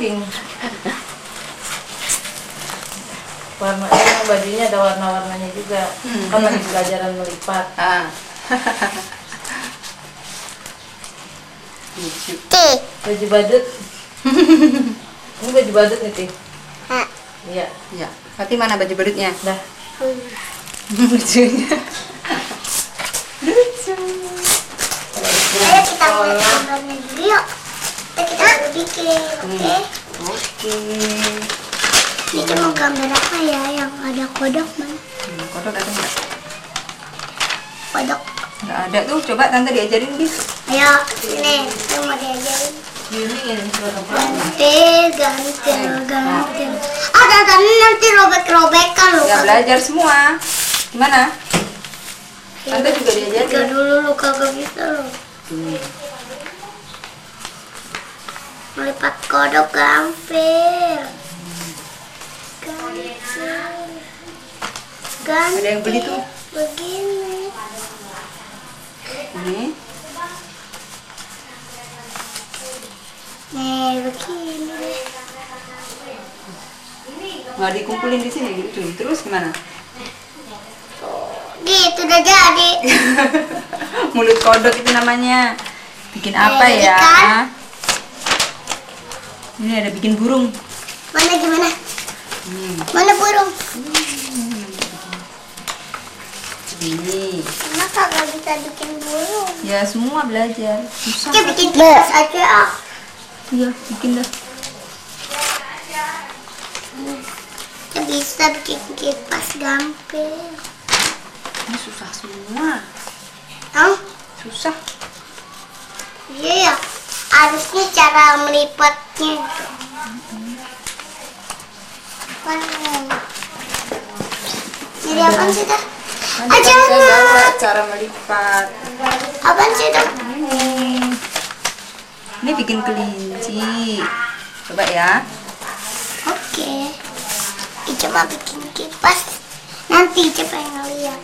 saking warnanya, bajunya ada warna-warnanya juga. Kan lagi pelajaran melipat. Baju badut. Ini baju badut nih, Ti. Iya. Ya. Berarti mana baju badutnya? Dah. Lucunya. Lucu. Ayo kita mulai gambarnya dulu yuk. Kita bikin, oke? Oke. Ini mau gambar apa ya yang ada kodok, Bang? Kodok ada nggak? Kodok. Nggak ada tuh. Coba tante diajarin, Bis. Ayo, sini. Aku mau diajarin. Giniin Gantil. Ada nanti robek-robekan loh. Ya belajar semua. Gimana? Tante juga diajarin. Tiga dulu lu kagak bisa loh. Melipat kodok gampir. Ganti. Ada yang beli tuh. Begini. Ini. Nih begini deh. Nggak dikumpulin di sini gitu. Terus gimana? Gitu udah jadi. Mulut kodok itu namanya. Bikin apa ya? Ikan. Ini ada bikin burung. Mana gimana? Mana burung? Ini. Kenapa gak bisa bikin burung? Ya semua belajar. Susah. Kita bikin kipas aja ah. Iya, bikin dah. Kita bisa bikin kipas gampir. Ini susah semua. Hah? Susah. Iya ya. Harusnya cara melipatnya itu. Jadi apaan sih dah? Nanti saya bawa cara melipat. Apaan sih dah? Ini bikin kelinci. Coba ya. Oke. Coba bikin kipas. Nanti coba yang ngeliat.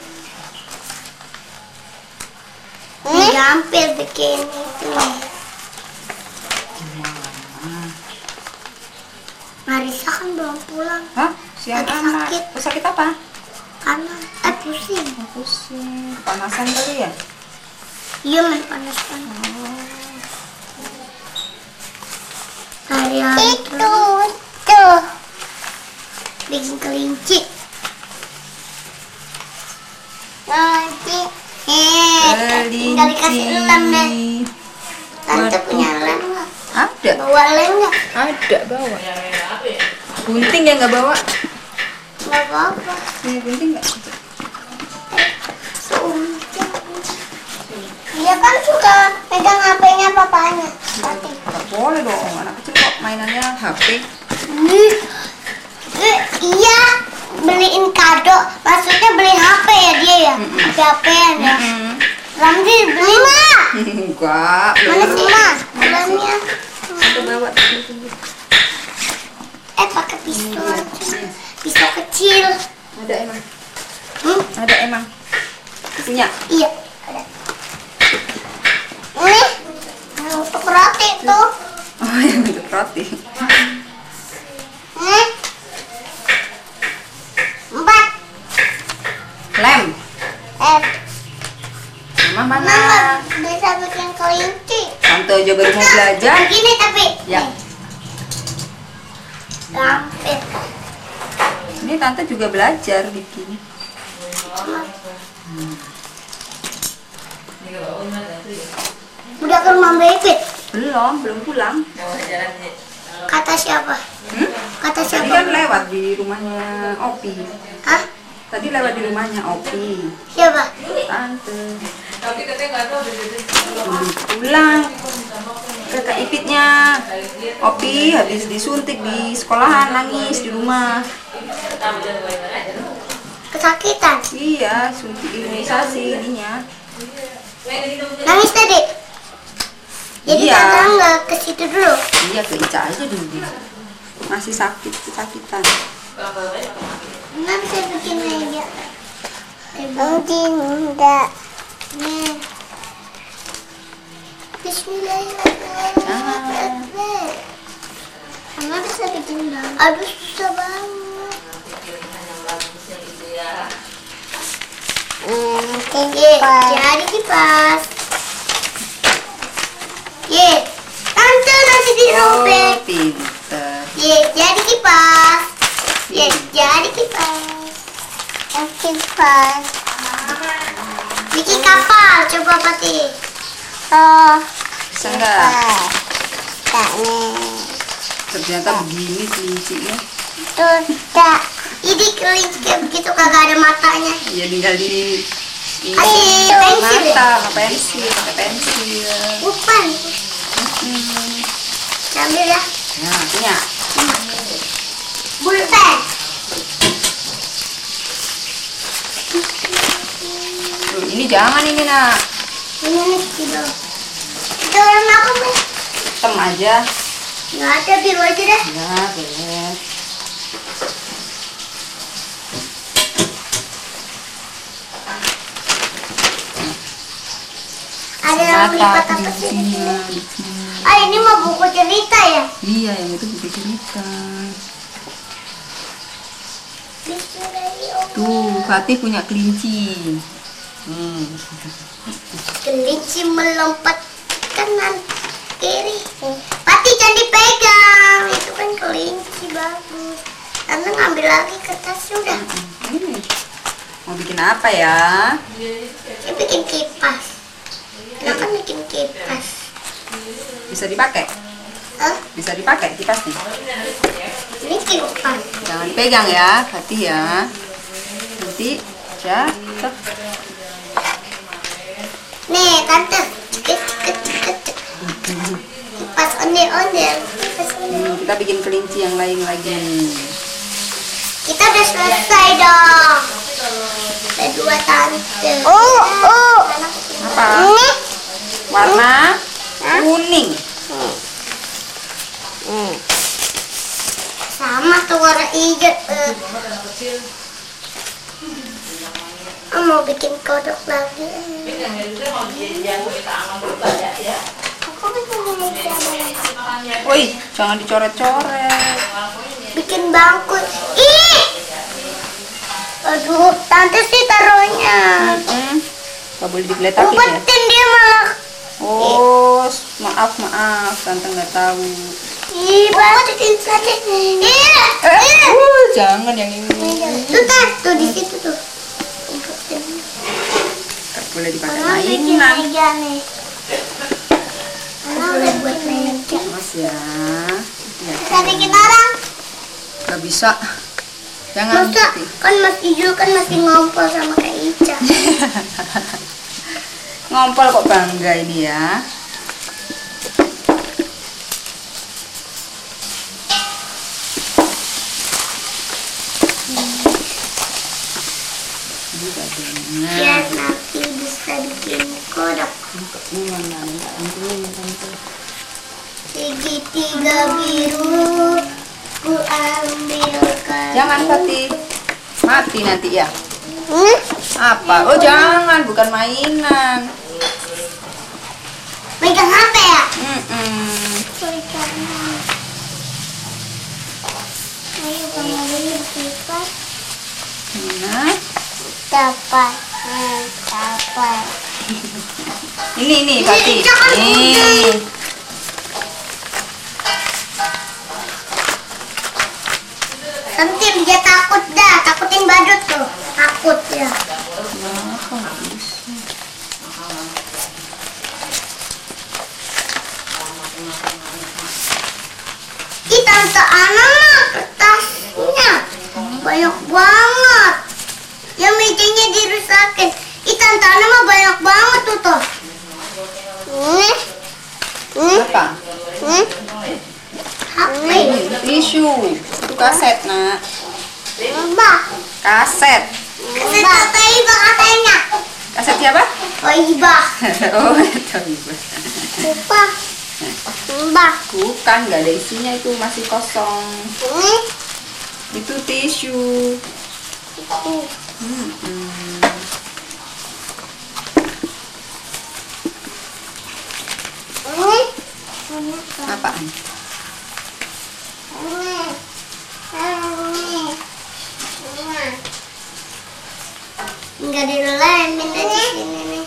Ini hampir bikin itu nih. Marisa kan belum pulang. Hah? Siang Lagi amat. sakit. Oh, sakit apa? Karena pusing. Pusing. Kepanasan kali ya? Iya main panas-panas. Hari-hari itu tuh bikin kelinci. Kelinci. Tinggal dikasih lem deh. Tante punya lem nggak? Ada. Bawa lem nggak? Ada bawa. Gunting ya nggak bawa? Nggak apa-apa. Punya gunting nggak? Dia kan suka pegang HP-nya papanya. Nggak boleh dong. Anak kecil kok mainannya HP. Iya, beliin kado. Maksudnya beliin HP ya dia ya. HP-HP-an ya. Ramzi beli nggak? Enggak. Mana sih mas? Bulannya. Kita bawa. Pakai pisau aja. Pisau kecil. Ada emang. Ada emang. Punya. Iya. Ada. Ini untuk roti tuh. Oh yang untuk roti. Ini 4. Lem. Mama Mama mana? bisa bikin kelinci. Tante aja baru mau belajar. Begini tapi. Ya. Gampir. Ini tante juga belajar bikin. Udah ke rumah Bebet? Belum pulang. Kata siapa? Kata Tadi siapa? kan lewat di rumahnya Opi. Hah? Tadi lewat di rumahnya Opi. Siapa? Tante. Pulang. Kakak Ipitnya Opi habis disuntik di sekolahan, nangis di rumah. Kesakitan? Iya, suntik imunisasi ininya. Nangis tadi? Jadi Iya. tante nggak ke situ dulu? Iya, ke Ica aja dulu. Masih sakit, kesakitan. Nggak bisa bikin aja. Enggak. Nih. Bismillahirrahmanirrahim. Mama bisa bikin banget. Aduh susah banget. Jadi kipas. Tante nanti dirobek. Pinter. Jadi kipas. Jadi kipas. Kipas. Bikin kapal, coba Pati. Bisa nggak? nih. Ternyata begini kelincinya. Tuh, ini kelinci kayak begitu kagak ada matanya. Ya tinggal di Kasih pensil. mata, sama pensil, pakai pensil. Bukan. Ambil ya. Nah, punya. Pulpen. Loh, ini jangan ini nak. Ini nih kilo. Itu warna apa nih? Hitam aja. Nggak ada, biru aja deh. Ya, boleh. Ada yang lipat apa sih? Ini mah buku cerita ya? Iya, yang itu buku cerita. Tuh, Fatih punya kelinci. Kelinci melompat kanan kiri. Pati jangan dipegang, itu kan kelinci bagus. Tante ngambil lagi kertasnya udah. Ini. Mau bikin apa ya? Dia bikin kipas. Dia kan bikin kipas. Bisa dipakai? Hah? Bisa dipakai kipasnya? Ini kipas. Jangan dipegang ya, Fatih ya. Nanti jatuh. Nih, tante. Kipas ondel-ondel. Kita bikin kelinci yang lain lagi. Kita udah selesai dong. Ada 2 tante. Apa? Ini Warna kuning. sama tuh warna hijau. Mau bikin kodok lagi. Aku bikin Woi, jangan dicoret-coret. bikin bangku. Ih, aduh, tante sih taruhnya. Gak boleh digeletakin ya. Umpetin dia malah. Oh, maaf, tante nggak tahu. Ih, umpetin saja. Jangan yang ini. Tuh, tuh di situ tuh. Umpetin. Gak boleh dipakai Mama bikin mainan. meja nih. Mama udah buat meja. Mas ya. Bisa bikin orang. Gak bisa. Jangan. Masa kan Mas Ijul kan masih ngompol sama Kak Ica. Ngompol kok bangga ini ya. Biar nanti bisa bikin kodok. Segitiga biru ku ambilkan. Jangan Fatih. Mati nanti ya. Apa? Oh jangan, bukan mainan. Megang HP ya? Ayo kembali kipas. Nah, Dapat. ini Fatih. Jangan Nih. Sentil dia takut dah, takutin badut tuh. Takut ya. Ih, Tante Ana mah kertasnya banyak banget. Yang mejanya dirusakin. Ih, Tante Ana mah banyak banget tuh. Apa? HP. Tisu. Itu kaset, Nak. Mbak. Kaset. Kata Iba katanya. Kaset siapa? Oh, Iba. Oh, itu Ibu. Lupa. Mbak. Bukan, nggak ada isinya, itu masih kosong. Itu tisu. Ini. Apaan? Enggak dilelemin dari sini nih.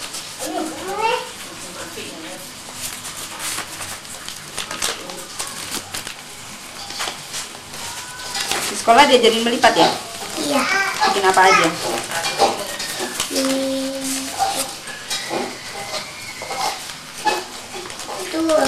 Di sekolah diajarin melipat ya? Iya. Bikin apa aja? Tuh.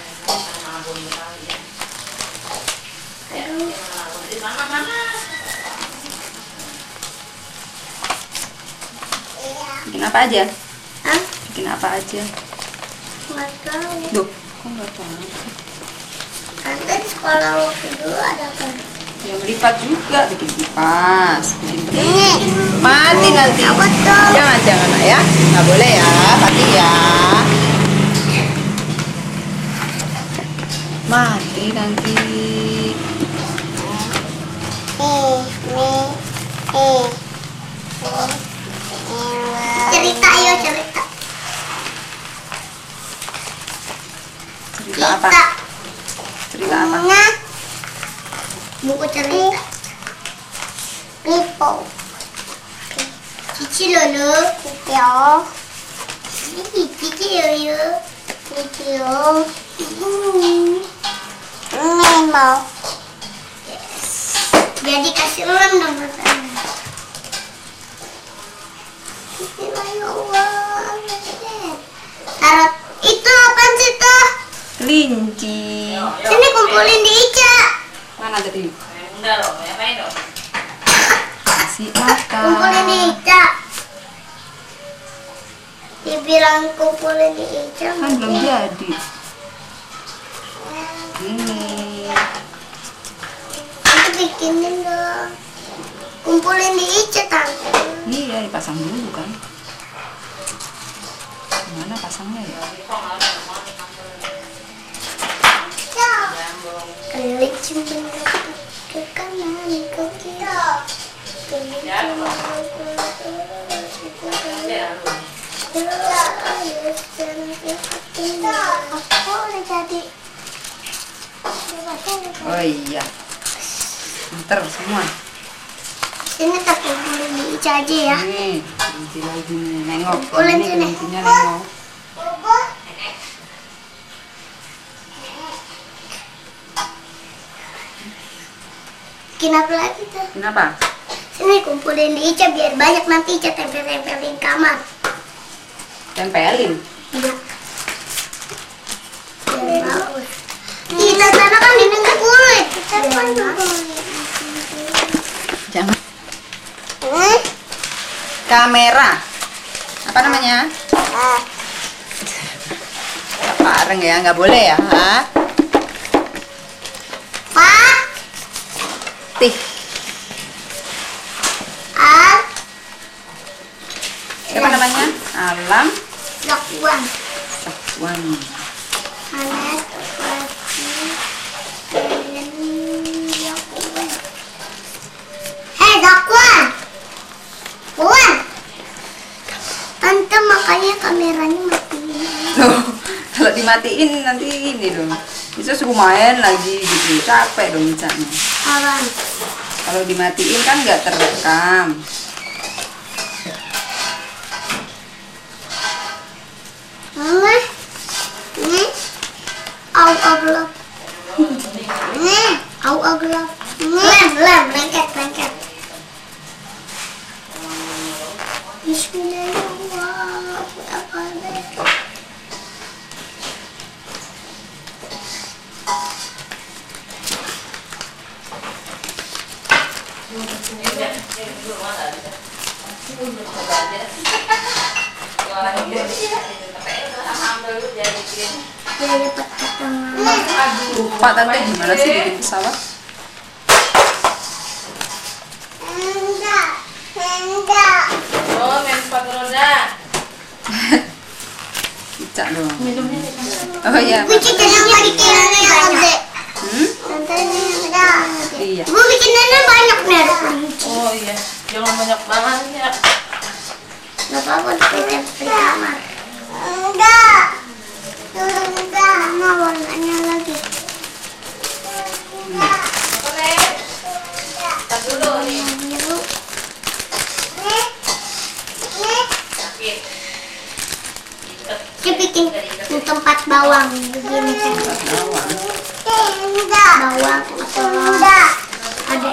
Bikin apa aja? Hah? Bikin apa aja? Nggak tahu. Duh, kok nggak tahu? Tante di sekolah waktu dulu ada apa? Ya melipat juga, bikin kipas, bikin mati nanti. Apa tuh? Jangan ya, nggak boleh ya, mati ya. Mati nanti. Cerita yuk, cerita. Cerita apa? Cerita apa? Buku cerita. Pipo. Cici lolo. Cicio. Cici yoyo. Cicio. Memo. Jadi kasih ulang dong. Taruh itu apa sih tuh? Kelinci. Sini kumpulin di Ica. Mana tadi? Udah loh, main dong. Kasih makan. Kumpulin di Ica. Dibilang kumpulin di Ica. Kan belum jadi. Ini. Nanti bikinin dong. Kumpulin di Ica tante. Iya, dipasang dulu kan. Mana pasangnya ya? Kelinci mendekat ke kanan ke kiri. Aku udah jadi. Oh iya. Pinter semua. Sini tak kumpulin di Ica aja ya. Nih, kelinci lagi nih. Nengok. Kumpulin Ini sini. kelincinya nengok. Bikin apa lagi tuh? Kenapa? Sini kumpulin di Ica biar banyak, nanti Ica tempel-tempelin kamar. Tempelin. Iya. Biar bagus. Di sana kan ini kulit. Kita kan Jangan. Kamera. Apa namanya? Pareng ya, nggak boleh ya. Ha? Pak, Tih. Al, Siapa namanya? Alam Dokwan, Sakwan. Anas, Hei Dokwan, Wan, tante makanya kameranya matiin. Loh, kalau dimatiin nanti ini dong. Bisa suruh main lagi gitu. Capek dong Icanya. Awan, Kalau dimatiin kan nggak terekam. Mama, ini, au aglap, ini, au aglap, lem, lengket. Bismillahirrahmanirrahim. Jadi petak Lupa tante gimana sih bikin pesawat? enggak. Oh, main sepatu roda. Ica dong. Oh iya. Bikin yang bikinannya yang gede. Hmm? Tante ini yang gede. Iya. Ibu bikinannya banyak nih, ada kelinci. Oh iya, jangan banyak banget ya. Gak apa-apa, di kamar. Enggak. Enggak. Mama warnanya lagi. Tas dulu nih. Biru. bikin tempat bawang begini kan. Bawang. Bawang atau ada.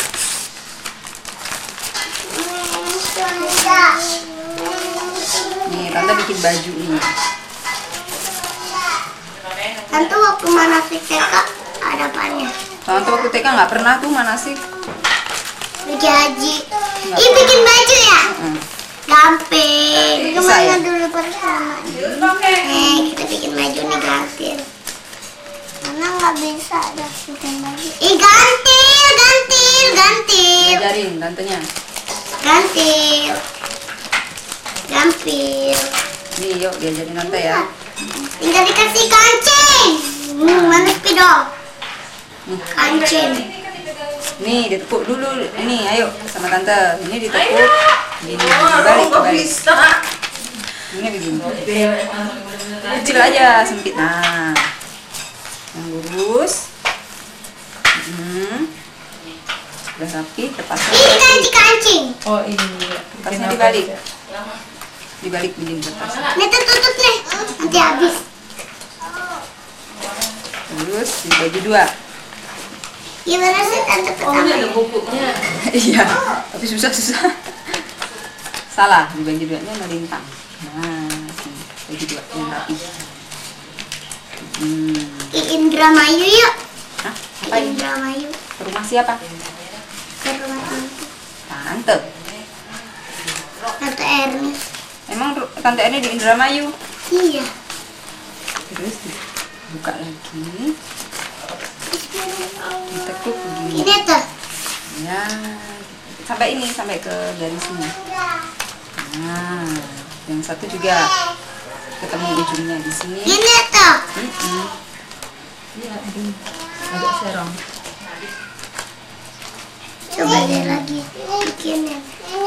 Nih, Tante bikin baju nih. Tante waktu mana sih TK ada apanya? Tante waktu TK nggak pernah tuh manasik. Gaji. Ih bikin baju ya? Heeh. Gampang. Bisa ya? Gimana dulu pertama? Kita bikin baju nih gantil. Mana nggak bisa ada bikin baju? Ih gantil, gantil, gantil, Ngajarin tantenya. gantil, gampil. Nih, yuk diajarin tante ya. Tinggal dikasih kancing. Mana spidol? Kancing. Nih, ditekuk dulu. Ini, ayo sama tante. Ini ditekuk. Gini, balik, balik. Ini begini. Kecil aja, sempit. Nah, yang lurus. Udah rapi, lepasnya. Ini dikasih kancing. Oh iya. Lepasnya dibalik. Dibalik begini lepasnya. Nih tutup nih. Nanti habis. Terus dibagi dua. Gimana sih tante Oh ini pertama? ada bukunya. Iya, tapi susah. Salah, dibagi duanya melintang. Nah, sini, bagi dua yang rapi. Ke Indramayu yuk. Hah? Ke Apa ini? Indramayu. Ke rumah siapa? Ke rumah tante. Tante. Tante Erni. Emang Tante Erni di Indramayu? Iya. Terus buka lagi. Ditekuk begini. Ini tuh. Ya, sampai ini, sampai ke garisnya. Nah, yang satu juga ketemu ujungnya di sini. Ini tuh. Iya, aduh. Agak serong. Coba deh lagi bikinin.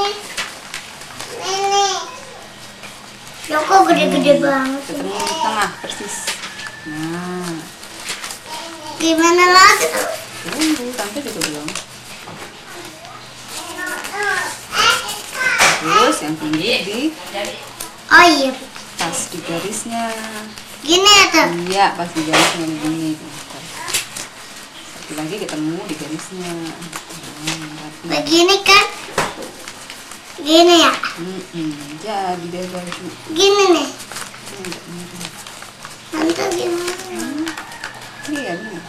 Ya kok gede-gede banget. Ketemu di tengah persis. Nah, Gimana lagi tuh? tunggu, tante juga belum. Terus yang tinggi di Oh iya. pas di garisnya. Gini ya tuh. Iya, pas di garisnya begini. Satu lagi ketemu di garisnya. Rapi. Begini kan? Gini ya. Jadi deh baju. Gini nih. Tante gimana? Iya, nih.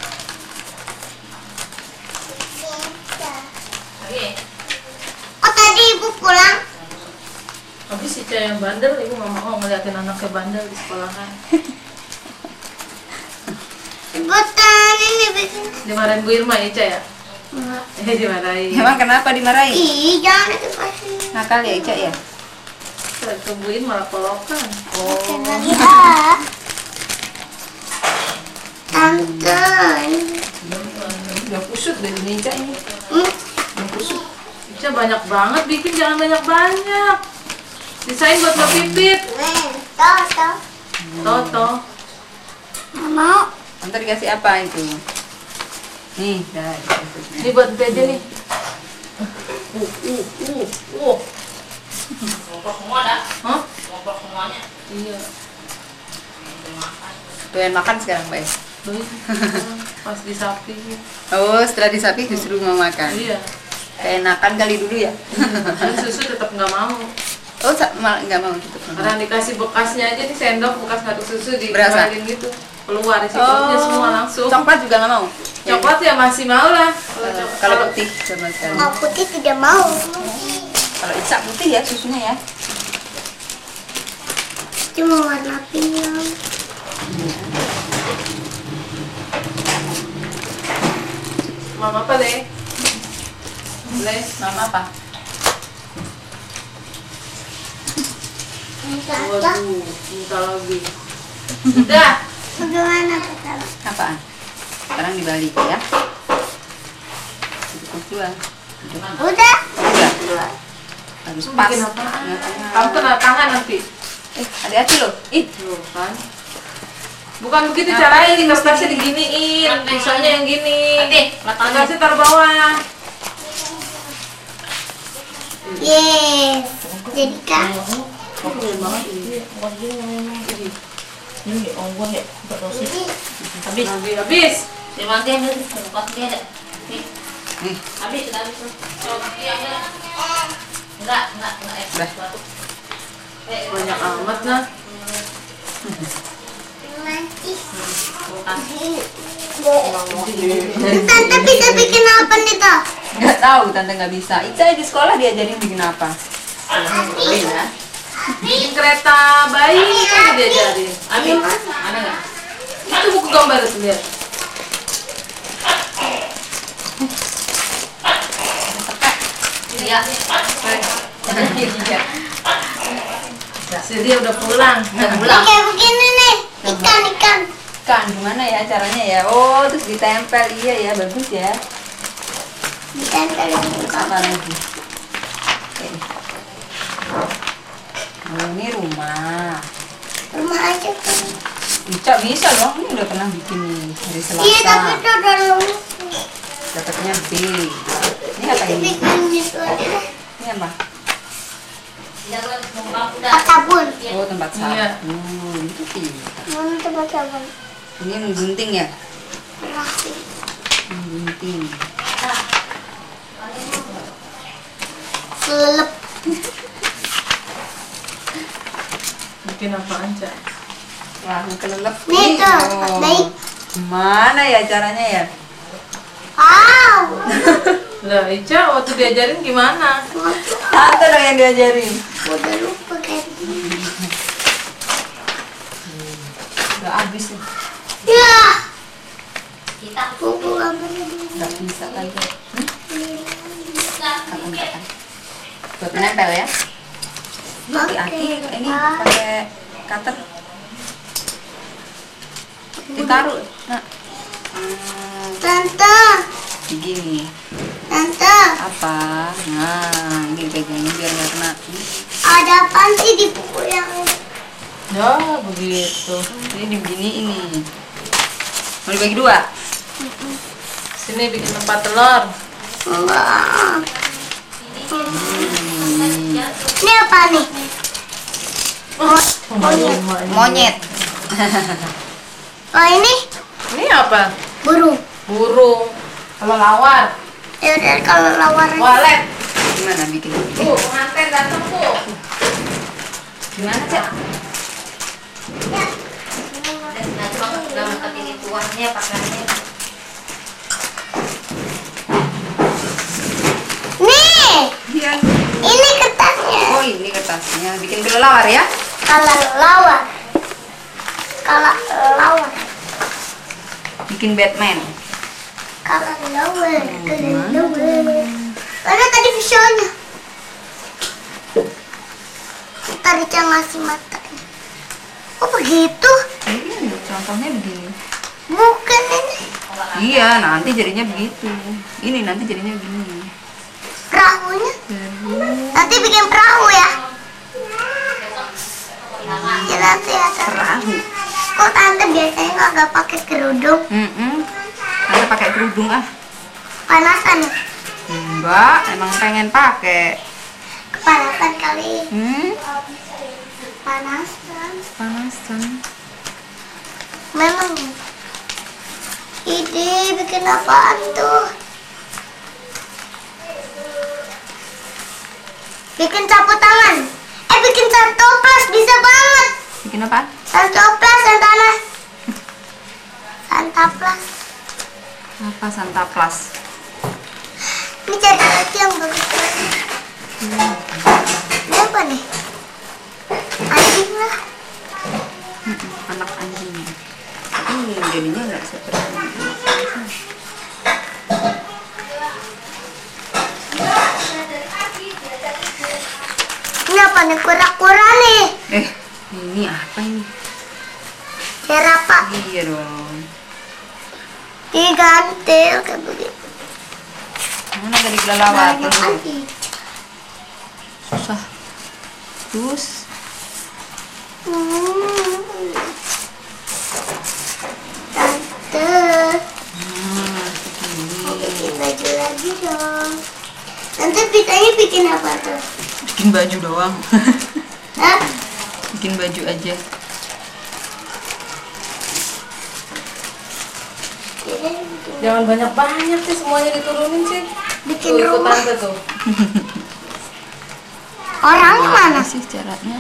Oh tadi ibu pulang. Habis Ica yang bandel, ibu nggak mau ngeliatin anaknya bandel di sekolahan. Ibu tadi ini bikin. Dimarahin Bu Irma Ica ya? Enggak. Dimarahin. Emang kenapa dimarahin? Ih jangan dikasih. Nakal ya Ica ya? Tungguin malah polokan. Bikin lagi ah. Tante. Udah kusut deh ini Ica ini. Udah kusut. Ica banyak banget bikin, jangan banyak-banyak. Sisain buat Mbak Pipit. Toto. Toto. Nggak mau. Tante dikasih apa itu? Nih, dah. Ini buat Mbak aja nih. Hah? Iya. Doyan makan sekarang, Mbak. Duh, pas di sapi. Oh, setelah disapi justru mau makan. Iya. Keenakan kali dulu ya. Dan susu tetap nggak mau. Oh, malah nggak mau gitu. Karena dikasih bekasnya aja nih, sendok bekas ngaduk susu Berasa? dikeluarin gitu. Keluar isi perutnya semua langsung. Coklat juga nggak mau. Coklat ya masih mau lah. Kalau putih sama sekali. Mau putih tidak mau. Kalau Ica putih ya susunya ya. Cuma warna pink. Mama apa deh? Boleh. Mama apa? Waduh, minta lagi. Udah. Bagaimana pertama? Apaan? Sekarang dibalik ya. Cukup dua. Udah. Udah. Harus pas. Bikin apa? Tengah-tengah. Kamu kena tangan nanti. Hati-hati loh. Ih, Tuh kan. Bukan begitu caranya, di kertasnya diginiin, pisaunya yang gini. Kertasnya taruh bawah. Yes. Jadi kan. Ini onggoh ya, habis. Terima kasih ambil tempat dia ada. Nih. Habis sudah habis. Coba ada. Enggak. Banyak amat lah. Tante bisa bikin apa nih toh? Nggak tahu, tante nggak bisa. Ica di sekolah diajarin bikin apa? Bikin kereta bayi kan diajarin. Amin. Ada nggak? Itu buku gambar itu lihat. Iya. Dia udah pulang. Kayak begini nih, ikan. Kan gimana ya caranya ya? Oh, terus ditempel. Iya ya, bagus ya. Ditempel Apa lagi? Oh, ini rumah. Rumah aja kan. Ica bisa dong, ini udah pernah bikin nih hari Selasa. Iya, tapi itu udah lama. Dapatnya B. Ini apa ini? Bikin itu aja. Ini apa? Sabun. Oh, tempat sabun. Iya. Itu sih. Mana tempat sabun? Ini menggunting ya? Rapi. Menggunting. Selelep. Bikin apa aja? Wah, kelelep. Nih tuh, baik. Gimana ya caranya ya? Wow. Lah, Ica waktu diajarin gimana? Tante dong yang diajarin. Udah lupa kan. Udah habis nih. Ya. Kita buku gambarnya dulu. Nggak bisa tante. Kapan? Buat menempel ya? Aki ini pakai cutter. Ditaruh. Nah. Tante. Begini. Tante. Apa? Nah, ini pegangin biar nggak kena. Ada apaan sih di buku yang Ya, begitu. Ini begini ini. Mau dibagi dua? Sini bikin tempat telur. enggak? Ini apa nih? Monyet. Oh ini Ini apa? burung. Burung. Kelelawar. Ya udah kalau lawaran. Walet. Gimana bikin? Tuh, pengantin datang tuh. Gimana, Cak? Nih, Iya. ini kertasnya. Oh, ini kertasnya. Bikin kelelawar ya? Kalau lawar. Bikin Batman. Kalau lawar. Ada tadi visualnya. Tadi Cang ngasih matanya. Oh begitu? Ini contohnya begini. Bukan ini. Iya, nanti jadinya begitu. Ini nanti jadinya begini. Perahunya. Nanti bikin perahu ya. Ya nanti ada Perahu. Kok tante biasanya nggak pakai kerudung? Tante pakai kerudung ah. Panasan ya? Enggak, emang pengen pakai. Kepanasan kali. Panasan. Panasan. Memang. Ide bikin apaan tuh? Bikin sapu tangan. Bikin santoplas bisa banget. Bikin apa? Santoplas Santana. Santaplas. Apa Santaplas? Ini cari lagi yang bagus. Ini apa nih? Anjing lah. Anak anjing. Tapi jadinya nggak seperti itu. Ini apa nih? Kura-kura nih. Ini apa ini? Jerapah. Iya dong. Digantil kayak begitu. Mana tadi kelelawar? Banyak lagi. Susah. Terus Tante, mau bikin baju lagi dong. Tante bisanya bikin apa tuh? bikin baju doang. Hah? Bikin baju aja. Jangan banyak-banyak sih, semuanya diturunin sih. Bikin Tuh, ikut rumah. tante tuh. Orangnya mana? sih caranya?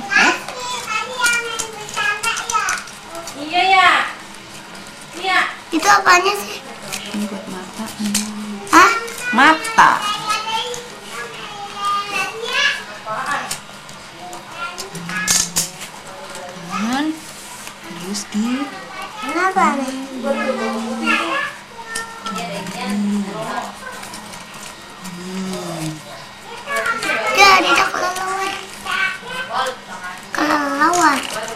Iya ya. Iya. Itu apanya sih? Ini buat mata. Hah? Mata. Terus di Kenapa nih? Jadi tak kelelawar. Kelelawar.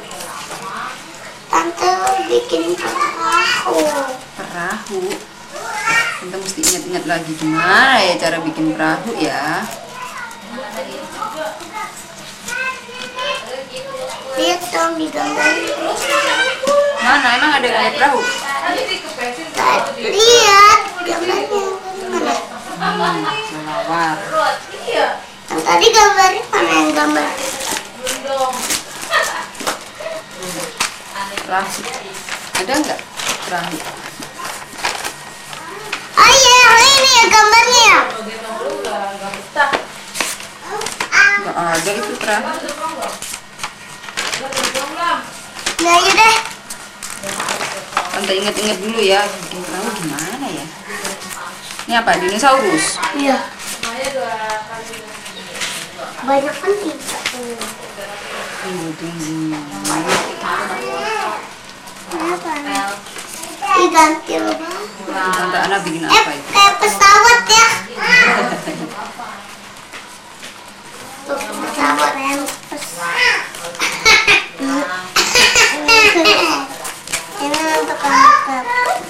Tante bikin perahu. perahu. Kita mesti ingat-ingat lagi gimana ya cara bikin perahu ya. Lihat dong di gambar. Mana emang ada gambar perahu? Lihat gambarnya. Mana? Kelawar. Yang tadi gambarnya mana yang gambar? Perahu. Ada nggak perahu? Oh iya, yang ini ya gambarnya. Nggak ada itu perahu. Nah, iya deh. Tante ingat-ingat dulu ya bikin perahu gimana ya. Ini apa? Dinosaurus. Iya. Banyak kan tidak. Kenapa? Diganti loh. Tante Ana bikin apa itu? Kayak pesawat ya. Tuh, pesawat yang ini untuk anak.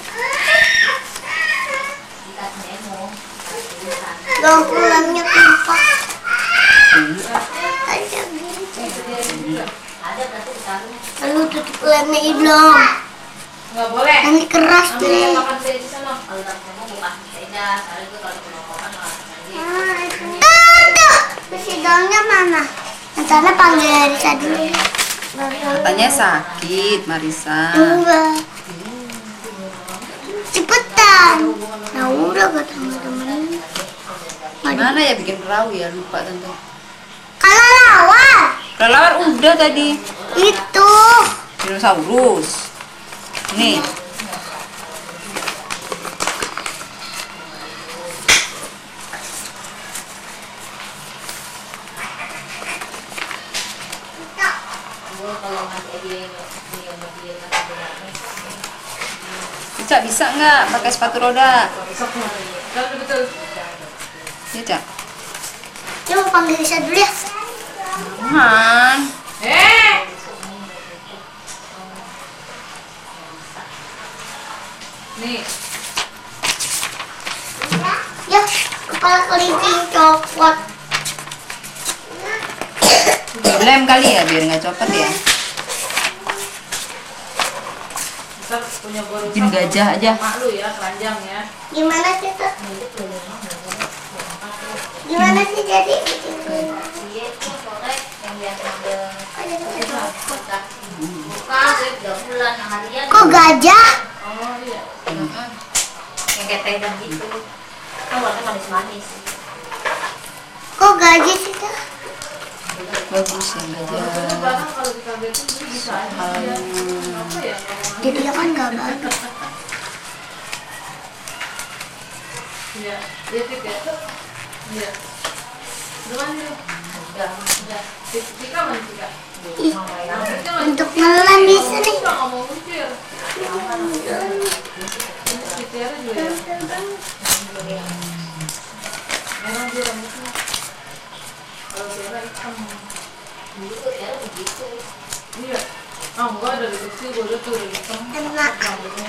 Gompulannya kompak. Lalu tutup lemnya dong. Nggak boleh. Nanti keras nih. Makan saya di sana. Tante, sidangnya mana? Tante panggil Arisa dulu. Katanya sakit Marisa. Enggak. Cepetan. Nah udah kata teman-teman. Gimana ya bikin perahu ya? Lupa tante. Kalau lawan Kelawar udah tadi. itu. Dinosaurus. Nih. Bisa nggak pakai sepatu roda? Betul. Ya Cak. Coba panggil Arisa dulu ya. Han. Nih. Ya, kepala kelinci copot. Lem kali ya biar nggak copot ya. Kita punya boros. Bikin gajah aja. Mak lu ya, keranjang ya. Gimana sih tuh? Gimana sih jadi? Kok gajah? Oh iya. Yang kayak tendang gitu kan warnanya manis-manis. Kok gajah sih tuh? Bagus ya gajah. Bahkan kalau dikagetin dia bisa aja. Apa ya? Jadi dia kan gak bagus. Iya. Iya Tik ya. Iya. Dengan dia. Udah. Tika mana Tika? Ih, untuk nelan bisa nih. Nggak mau ucil. Ini Tiara juga ya. Memang dia rambutnya. Kalau Tiara hitam. Dulu tuh ya begitu. Iya. Ah enggak, dari kecil gue udah tuh udah hitam. Enak. Rambutnya.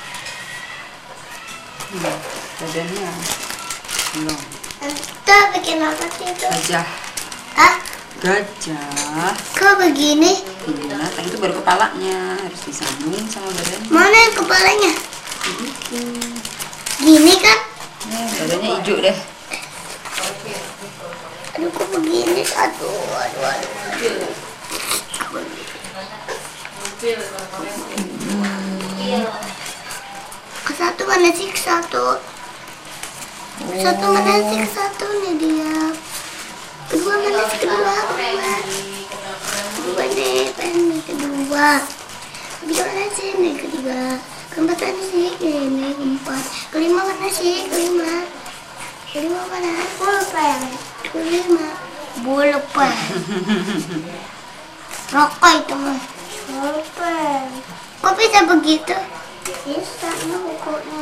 Badannya belum. Tante bikin apa sih itu? Gajah. Hah? Gajah. Kok begini? Ini binatang itu baru kepalanya harus disambung sama badannya. Mana yang kepalanya? Itu. Gini kan? Badannya hijau deh. Aduh kok begini? Aduh. Ucil. Ucil kalau kalian. Iya. Satu mana sih satu? Satu mana sih satu nih dia. Kedua mana sih kedua? Kedua nih pen kedua. Kedua mana sih nih kedua? Keempat mana sih ini keempat. Kelima mana sih kelima? Kelima mana? Lupa ya. Kelima. Lupa. Rokok itu mah. Lupa. Kok bisa begitu? Bisa bukunya.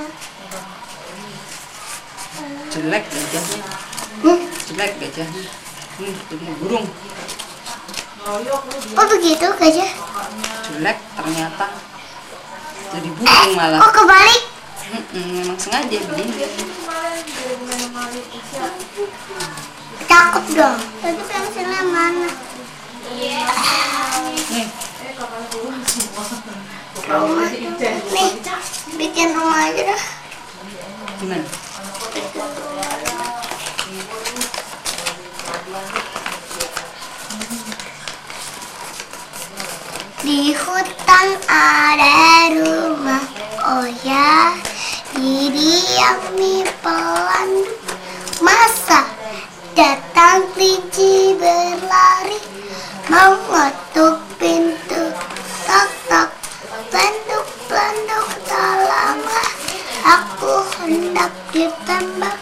Jelek gajahnya. Jelek gajahnya. Jadi burung. Oh begitu gajah? Jelek ternyata. Jadi burung malah. Oh kebalik? Memang sengaja begini. Cakep dong. Tapi pensilnya mana? Nih, Rumah. Nih, bikin rumah aja dah. gimana? Di hutan ada rumah, oh ya, didiami pelandu. Masa datang kelinci berlari, mengetuk pintu, tok tok, pelanduk tolonglah, aku hendak ditembak.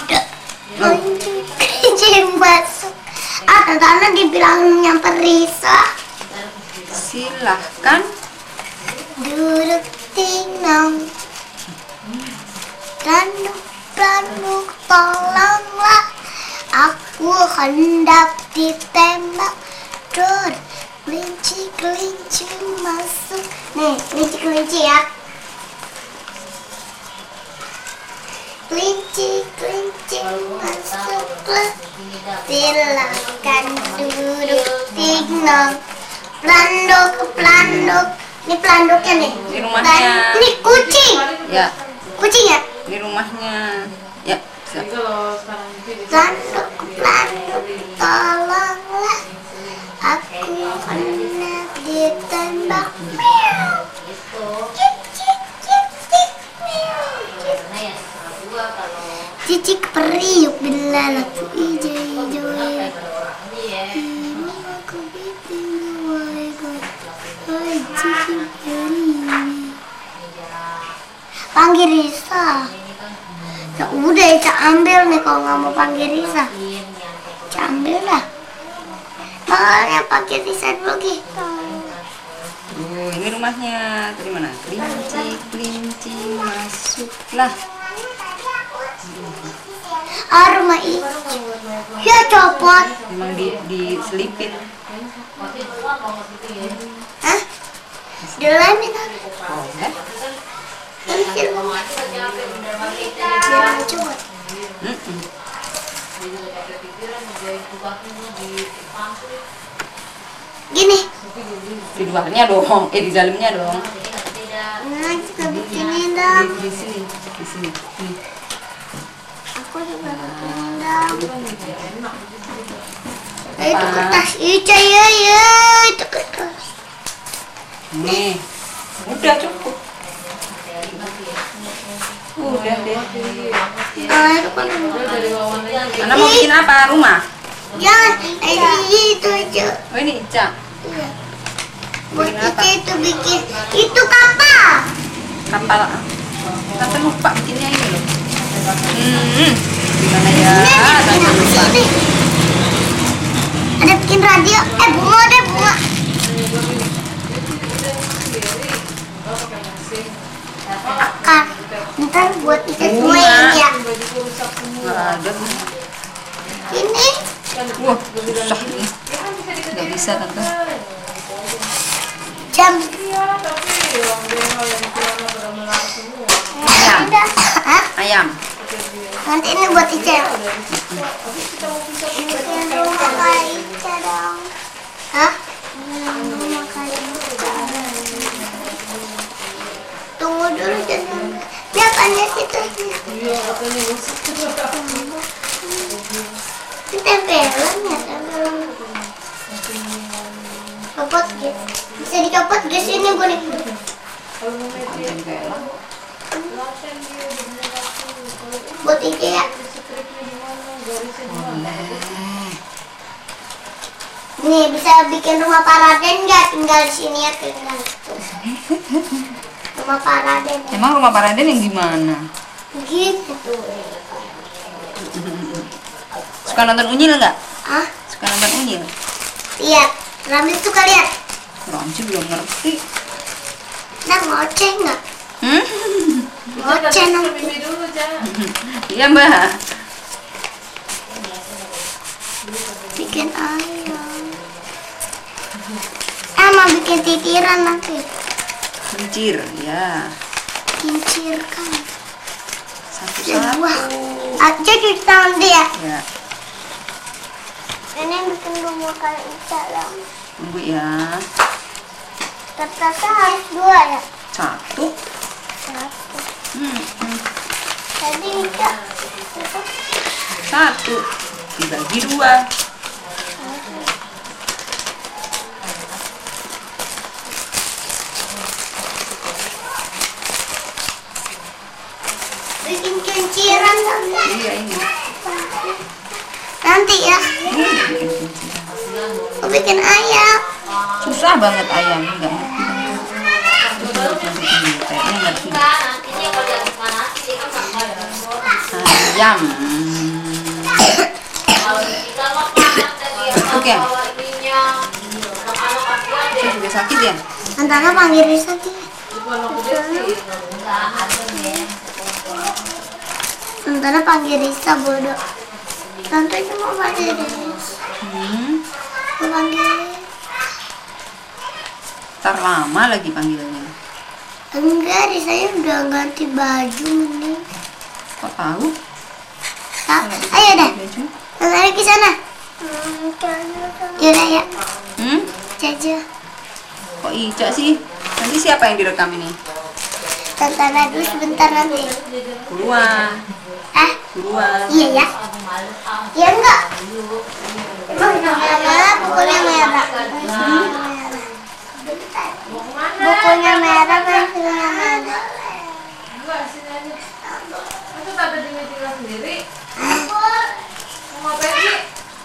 Kelinci masuk, tante dibilang nyamper Risa. Silahkan. Duduk tinang, Randuk tolonglah, aku hendak ditembak. Kelinci masuk. Nih, kelinci ya. Kelinci masuklah, silakan duduk tinang. Pelanduk. Ini pelanduknya nih. Di rumahnya. Ini kucing. Ya, Kucing ya? di rumahnya. Ya, siap. Itu loh sekarang itu. Pelanduk, tolonglah, aku hendak ditembak. Miau. Cik, cik, cik, cik, miau. Cicik periuk belalak hijau-hijau. Aku bikin wajah, hai cicik periuk. Panggil Risa. Ya udah, Ica ambil nih kalau nggak mau panggil Risa. Ica ambil lah. Makanya pakai Risa dulu gitu. Ini rumahnya. Tadi mana? Kelinci masuklah. Rumah Ica. Ya copot. Memang diselipin. Hah? Dilemin. Boleh. Biar coba. Gini. Di luarnya dong. Di dalamnya dong. Nah, kita bikinin dong. Di sini. Nih. Aku juga bikinin dong. Itu kertas Ica ya. Itu kertas. Nih. Udah cukup. Udah deh. Itu kan. Anda mau bikin apa? Rumah? Jangan, itu aja. Oh ini Ica. Iya. Buat Ica itu bikin. Itu kapal. Kapal. Tante lupa bikinnya ini loh. Gimana ya? Tante lupa. Ada bikin radio. Bunga deh, bunga. Akar. Ntar buat Ica semuanya ya. Nggak ada. Ini. Wah, susah nih. Nggak bisa tante. Jam. Ayam. Hah? Ayam. Nanti ini buat Ica. Bikin rumah kayak Ica dong. Hah? Rumah kayak Ica. Tunggu dulu jangan. Lihat tanya situ. Ini tempelan ya, tempelan. Copot guys. Bisa dicopot guys, ini boleh. Buat IKEA. Nih bisa bikin rumah Pak Raden nggak? Tinggal di sini ya, tinggal tuh. Rumah Pak Raden. Emang rumah Pak Raden yang gimana? Gitu. Suka nonton Unyil nggak? Ah, Suka nonton Unyil? lihat. Ramli suka lihat. Ramji belum ngerti. Nah, ngoceh nggak? Hmm? Ngoceh nanti. Mimi dulu, Ca. Iya Mbak. Bikin ayam. Mau bikin titiran nanti. Kincir, ya. Kincir kan. Satu-satu. Wah, aja cuci tangan dia. Ya, Nenek bikin rumah kayak Ica lah. tunggu ya. Ternyata harus 2 ya. Satu. Satu. Tadi Ica. Satu. Dibagi 2. Bikin kinciran nanti. Iya ini. Nanti ya. Bikin kincir. Mau bikin ayam. Susah banget ayam, nggak ngerti. Kayaknya ngerti. Nantinya kalau dia mana sih dia kan nggak ada. Ayam. Kalau kita mah panas tadi Oke. bawa ininya. Anak-anak aku ada. Saya juga sakit ya? Antara panggil Risa dia. Enggak ada nih. Antara panggil Risa bodoh. Tante cuma panggil Risa. Mau panggil. Ntar lama lagi panggilannya. Enggak, Risanya udah ganti baju nih. Kok tahu? Ayo dah. Baju? Tante ke sana. Yaudah ya. Caca. Kok Ica sih? Nanti siapa yang direkam ini? Tante dulu sebentar nanti. Buruan. Buruan. Iya ya. Iya enggak? Bukunya merah, bukunya merah. Bukunya merah, pensilnya merah. Enggak, sini aja. Masa tante Dini tinggal sendiri? Mau ngapain sih?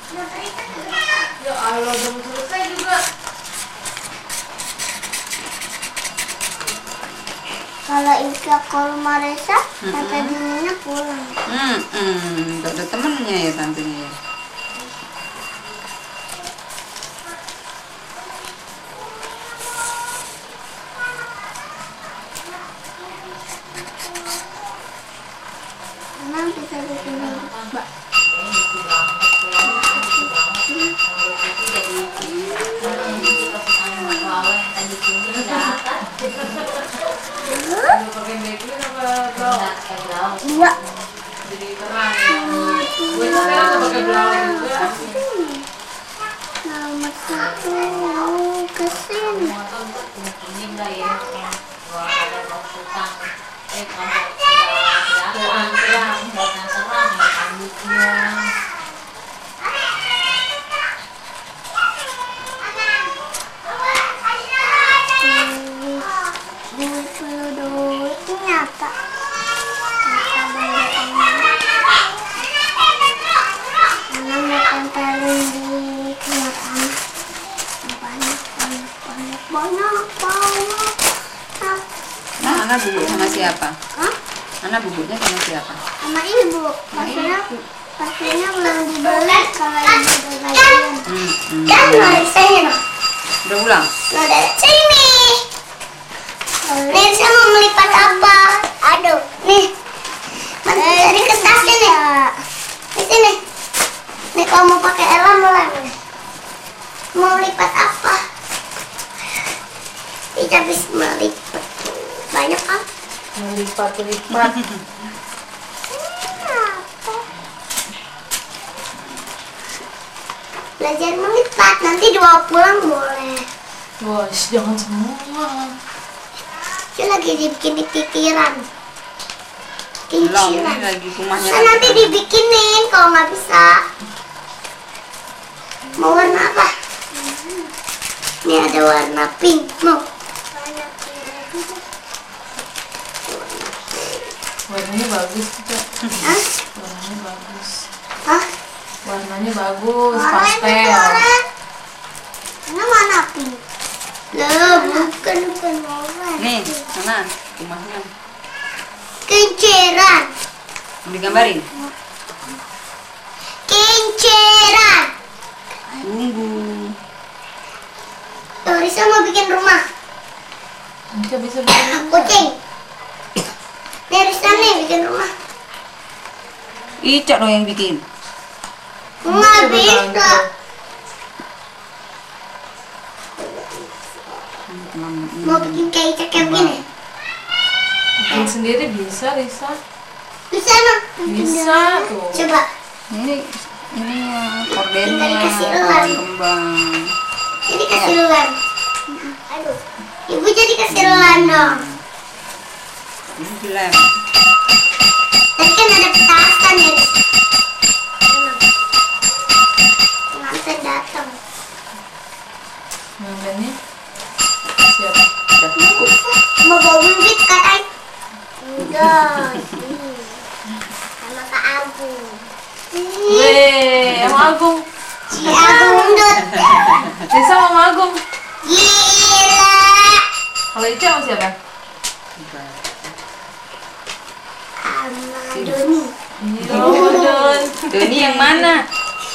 Ya Allah, belum selesai juga. Kalau Ika ke rumah Resa, tante Dininya pulang. Gak ada temennya ya tantenya ya? Nanti saya bikin Mbak. Pakai background apa blouse? 2. Jadi terang. Gue sekarang nggak pakai blouse juga. Nomor 1 ke sini. Ini enggak ya. Gua ada mau utang. Kamu terang ya rambutnya. Duit nyata. Karena mau tempelin di kendaraan. Banyak. Nah, Ana bubuk sama siapa? Hah? Ana bubuknya sama siapa? Sama ibu. Pastinya belum dibeli kalau ibu udah gajian. Kan Marisanya Udah pulang? nah dari sini. Nih saya mau melipat apa? Aduh, nih. Dari kertasnya nih. Di sini. Nih kalau mau pakai lem. Mau lipat apa? Kita bisa melipat. Banyak kan? Lipat. Belajar melipat, nanti dibawa pulang boleh. Wah, jangan semua. Dia lagi dibikin titiran. Belum, Kinciran. ini lagi rumahnya. Kan nanti dibikinin kalau nggak bisa. Mau warna apa? Ini ada warna pink. Mau? Warnanya bagus juga. Hah? Warnanya bagus. Hah? Warnanya bagus, Warnanya pastel. orang. Ini mana pink? Loh, bukan warna. Nih, mana rumahnya? Kenceran. Mau digambarin? Kenceran. Tunggu. Tuh, Risa mau bikin rumah. Bisa bisa bikin. Kucing. Nih, Risa nih bikin rumah. Ica dong yang bikin. Nggak bisa. Mau bikin kayak Ica kayak begini? Bikin sendiri bisa, Risa. Bisa emang? Bisa tuh. Coba. Ini ya kordennya, Tinggal dikasih elang. kembang. Jadi kasih elan. Aduh. Ibu jadi kasih elan dong. Ini dilem. Tadi kan ada petasan ya. Pengantin datang. Namanya siapa? Udah cukup. Mau bawa bibit kan, Ay? Enggak. Sama Kak Agung. Weh, Om Agung. Si Agung undut. Risa sama Om Agung. Gila. Kalau Ica sama siapa? Sama Doni. Iya, Don. Doni yang mana?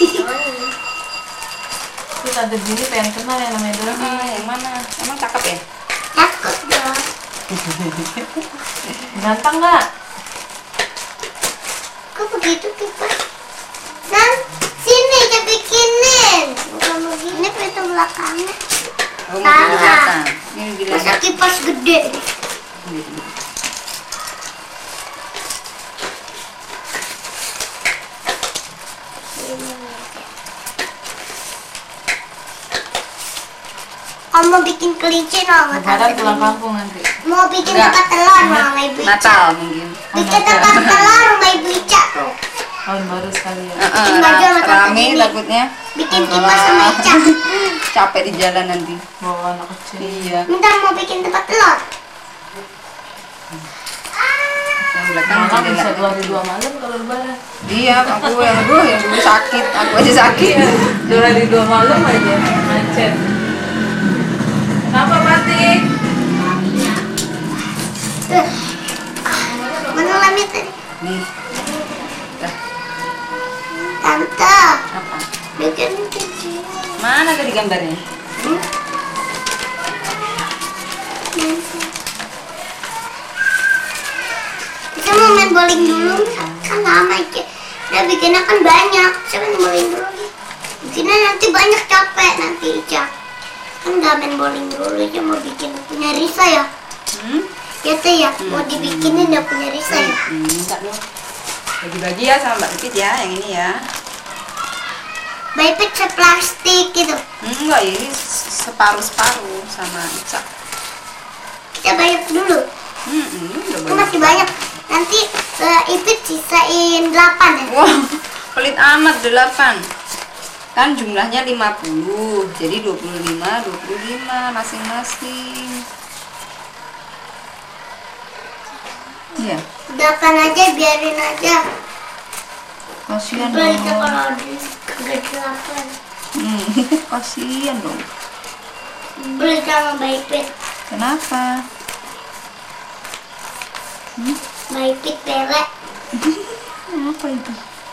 Tuh tante Bini pengen kenal yang namanya Doni. Ah, yang mana? Emang cakep ya? Takut dong. Ganteng nggak? Kok begitu kipas? Nan, sini kita bikinin. Bukan begini, pintu belakangnya. Oh, mau di belakang. Ini dilem. Masa kipas gede? Kamu mau bikin kelinci dong? Lebaran pulang kampung nanti. Mau bikin Enggak. tempat telur sama Ibu Ica. Natal mungkin. Bikin tempat telur sama Ibu Ica tuh. Tahun baru sekali ya. Bikin baju sama Tante Rame Dini. takutnya. Bikin kipas sama Ica. Capek di jalan nanti. Bawa anak kecil. Iya. Bentar mau bikin tempat telur. Yang belakang Malam bisa jendela. 2 hari 2 malam kalau lebaran. Iya, aku yang dulu sakit. Aku aja sakit. Iya, 2 hari 2 malam aja macet. Kenapa Batik? Mana lamnya tadi? Nih. Dah, Tante, apa? bikin kecil. Mana tadi gambarnya? Kita mau main bowling dulu, kan lama aja. Udah bikinnya kan banyak, saya main bowling dulu. Bikinnya nanti banyak capek nanti Ica. Kan nggak main bowling dulu, Ica mau bikin punya Risa ya. Ya teh ya, mau dibikinin ya punya Risa ya. Minta dong. Bagi-bagi ya sama Mbak Pipit ya, yang ini ya. Baipit seplastik gitu. Enggak, ini separuh-separuh sama Ica. Kita banyak dulu. Udah Itu masih banyak. Nanti Ipit sisain 8 ya. Wah, pelit amat 8. Kan jumlahnya 50, jadi 25 masing-masing. Iya, 8 aja, biarin aja. kasihan Balik dong. kalau kagak 8. Kasihan dong. Beli sama Baipit. Kenapa? Baipit pelek. Apa itu?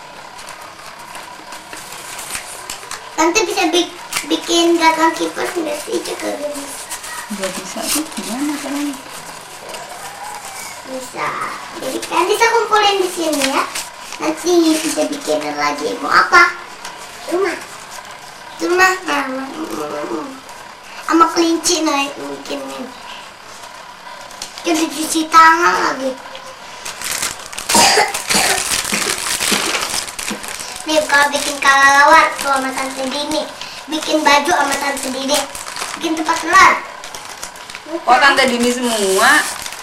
Nanti bisa bikin gagang kipas nggak sih? Kagak bisa. Gak bisa tuh, gimana caranya? Bisa. Jadi kan bisa kumpulin di sini ya. Nanti bisa bikin lagi. Mau apa? Rumah. Rumah. Nah, sama kelinci naik mungkin nih. Jadi cuci tangan lagi. Nih kalau bikin kalalawar tuh sama Tante Dini. Bikin baju sama Tante Dini. Bikin tempat telur. Oh, Tante Dini semua?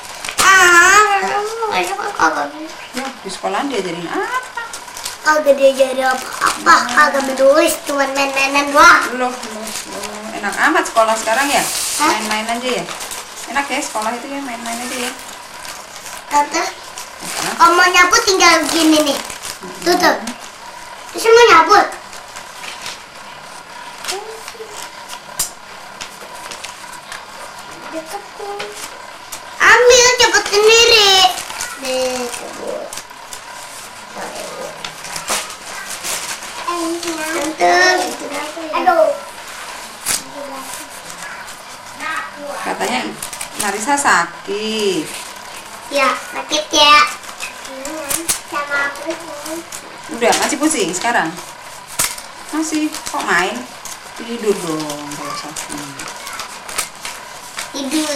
Banyak kan kagak bisa. Ya, di sekolah diajarin apa? Kagak diajarin apa-apa. Kagak menulis, cuma main-mainan doang. Loh, enak amat sekolah sekarang ya? Hah? Main-main aja ya? Enak ya sekolah itu ya, main-main aja ya? Tante, Kenapa? Kalau mau nyapu tinggal gini nih. Tutup. Terus mau nyapu. Ambil cepet sendiri. Nih, kebut. Aduh. Katanya Marisa sakit. Ya, sakit ya. Sama aku. Udah, masih pusing sekarang? Masih, kok main? Tidur dong kalau sakit. Tidur.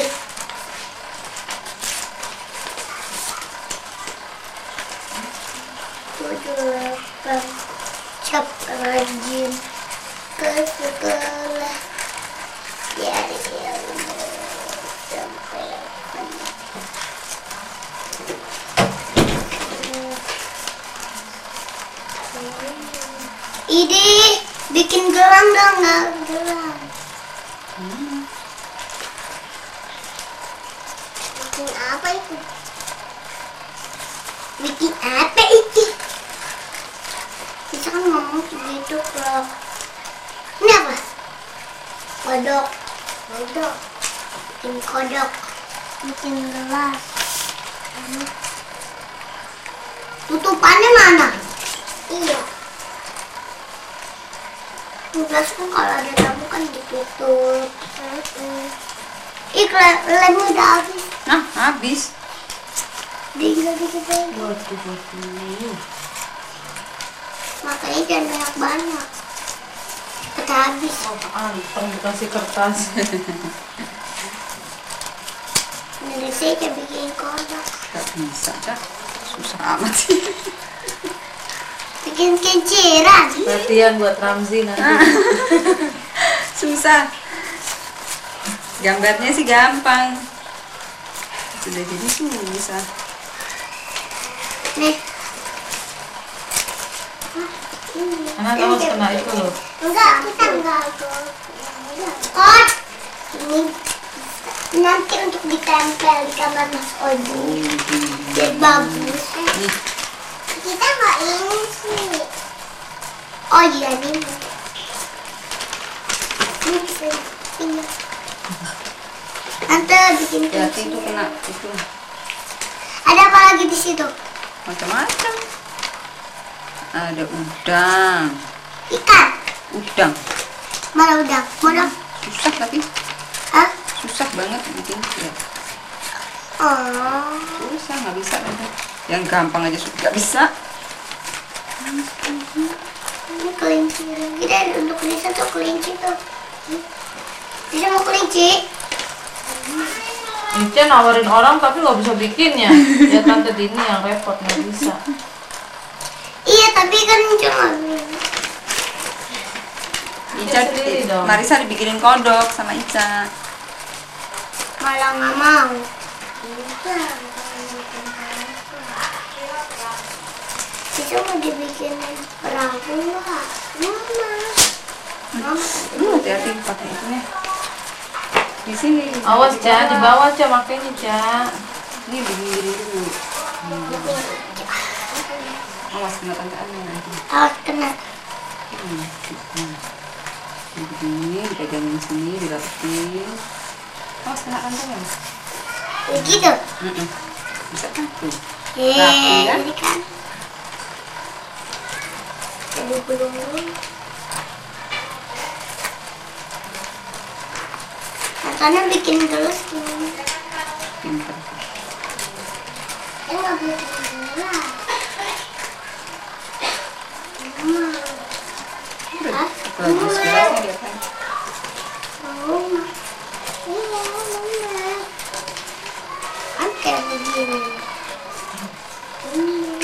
Tidur. Cap rajin ke sekolah. Biar dia sampai ide bikin gelang dong, nggak gelang. Bikin apa itu? Bikin apa itu? Bisa kan ngomong begitu bro. Ini apa? Kodok. Kodok. Bikin kodok. Bikin gelas. Tutupannya mana? Iya. Gelas kan kalau ada tamu kan ditutup. Ih, lemnya udah habis. Nah, habis. Tinggal dikit lagi. Makanya jangan banyak-banyak. Kita habis. Anteng dikasih kertas. Dari saya bikin kodok. Gak bisa, Cak. Susah amat sih. Bikin kinciran. Latihan buat Ramzi nanti. Susah. Gambarnya sih gampang. Sudah jadi susah. Nih. Anak kamu kena itu loh. Enggak, kita enggak. Kot. Ini nanti untuk ditempel di kamar Mas Odi. Biar bagus. Kita nggak ini sih. Oh iya nih. Ini bisa ini. Tante bikin Hati itu kena itu Ada apa lagi di situ? macam-macam. Ada udang. Ikan. Udang. Mana udang? Mana? Susah tapi. Hah? Susah banget bikin. Ya. Oh. Susah, nggak bisa. Tante. Yang gampang aja sudah nggak bisa. Ini kelinci. Kita untuk Lisa tuh kelinci tuh. Lisa mau kelinci? Ica nawarin orang tapi nggak bisa bikinnya. Ya tante Dini yang repot nggak bisa. Iya, tapi kan cuma Ica, sendiri dong. Marisa dibikinin kodok sama Ica. malah nggak mau. Lisa mau dibikinin perahu nggak? Mama. Hati-hati pakai itunya. Di sini. Awas Ca, di bawah Ca makanya Ca. Ini begini dulu. Awas kena tante Ana nanti. Awas kena. Begini, dipegangin sini, dirapetin. Awas kena tante ya. Begitu. Bisa kan tuh. Rapi ya. Ini kan. Jadi belum. Katanya bikin gelas nih. Pintar. Nggak boleh bikin gelas. Mama. Hah? Bagus gelasnya dia kan. Mama. Iya, Mama. Kan kayak begini. Ini.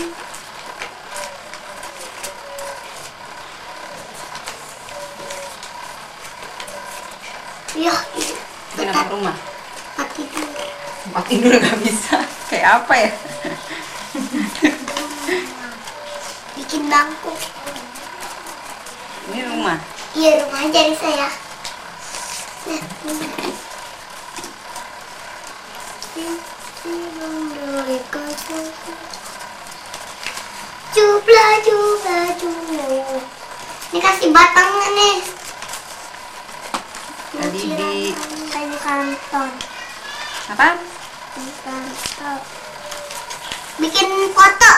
Ya, Bikin apa rumah? mati dulu. Tempat tidur nggak bisa. Kayak apa ya? Bikin bangku. Ini rumah. Iya, rumah dari saya. Nah, ini. Baju. Ini kasih batangnya nih. Tadi di Kayu kanton. apa? Bikin foto.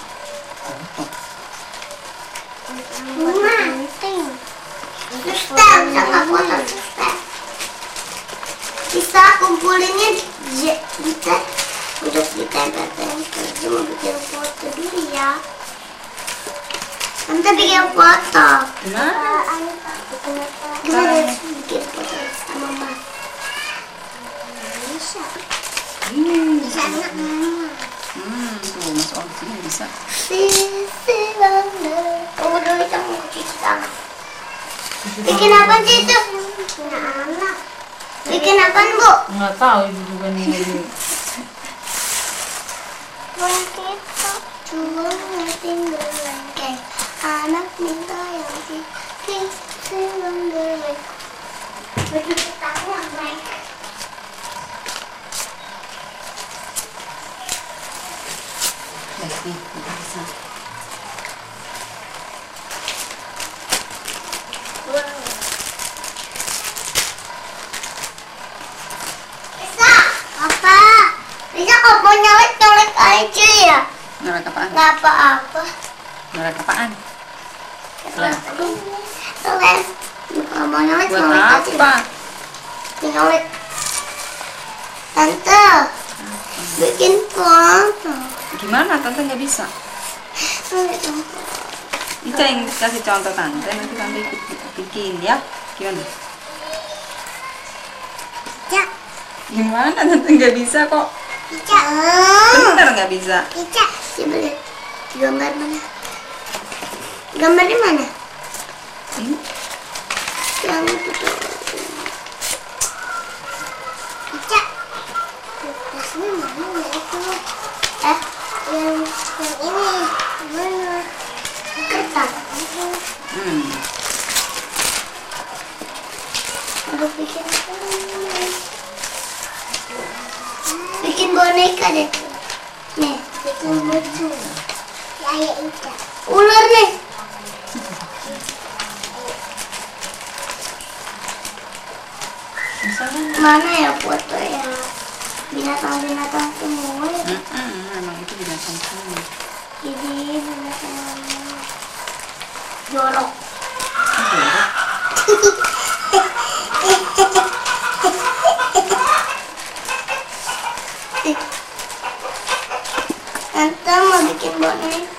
Penting. Susah, bisa nggak foto susah. Bisa kumpulinnya bisa untuk ditempel-tempel. Cuma bikin foto dulu ya. Tante bikin foto. Gimana bikin foto sama mama? Bisa. Bisa nggak? Tuh masuk orang sini bisa. Sisi London. Tunggu dulu, kita mau cuci tangan. Bikin apa sih itu? Anak. Bikin apaan, Bu? Nggak tahu ibu juga nih. Kita cuma tinggal kayak anak minta yang sisi London. Cuci tangan, Mike. Nih, bisa. Bisa, apa? Bisa kalau mau nyolek aja ya? Nyolek apaan? Nggak apa-apa. Nyolek apaan? Lah, Nyolek. Kalau mau nyolek buat aja. apa? Nyolek. Tante, bikin foto. Gimana? Tante nggak bisa. Ica yang kasih contoh tante, nanti tante ikut bikin ya. Gimana? Ica, Gimana? Tante nggak bisa kok. Ica. Bener nggak bisa. Ica, coba lihat. Gambar mana? Gambarnya mana? Ini Yang itu tuh. Ica. Kertasnya mana ya itu? Yang ini. Mana? Kertas. Udah bikin apa? Bikin boneka deh. Nih, bikin lucu. Kayak Ica. Ular nih. Mana ya foto ya? Binatang-binatang semua ya. emang itu binatang semua. Ini binatang jorok. Tante mau bikin boneka.